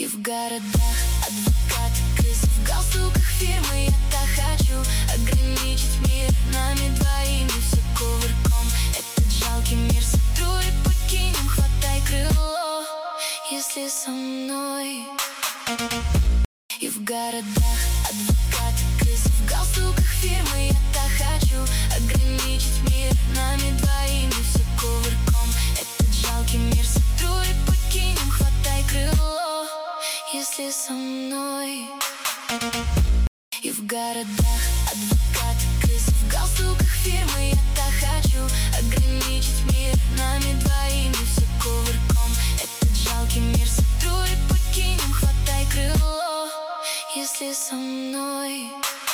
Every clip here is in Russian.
И в городах адвокаты, крысы в галстуках фирмы. Я так хочу ограничить мир нами двоими, все кувырком. Этот жалкий мир сотру и покинем, хватай крыло, если со мной. И в городах адвокаты, крысы в галстуках фирмы. Я так хочу ограничить мир нами двоими, все кувырком. Этот жалкий мир сотру и покинем, хватай крыло, если со мной. И в городах адвокаты, крысы в галстуках фирмы. Я так хочу ограничить мир нами двоими, все кувырком. Этот жалкий мир сотру и покинем, хватай крыло, если со мной.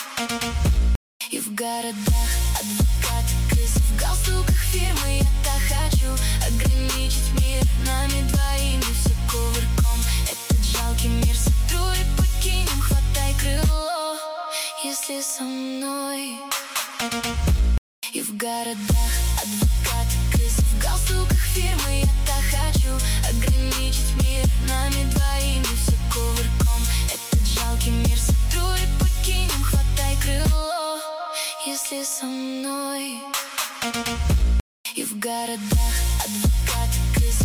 И в городах адвокаты, крысы в галстуках фирмы. Я так хочу ограничить мир нами двоими, все кувырком. Этот жалкий мир сотру и покинем, хватай крыло, если со мной. И в городах адвокаты, крысы в галстуках фирмы. Я так хочу ограничить мир нами двоими, все кувырком. Этот жалкий мир сотру и покинем, хватай крыло, если со мной. И в городах адвокаты, крысы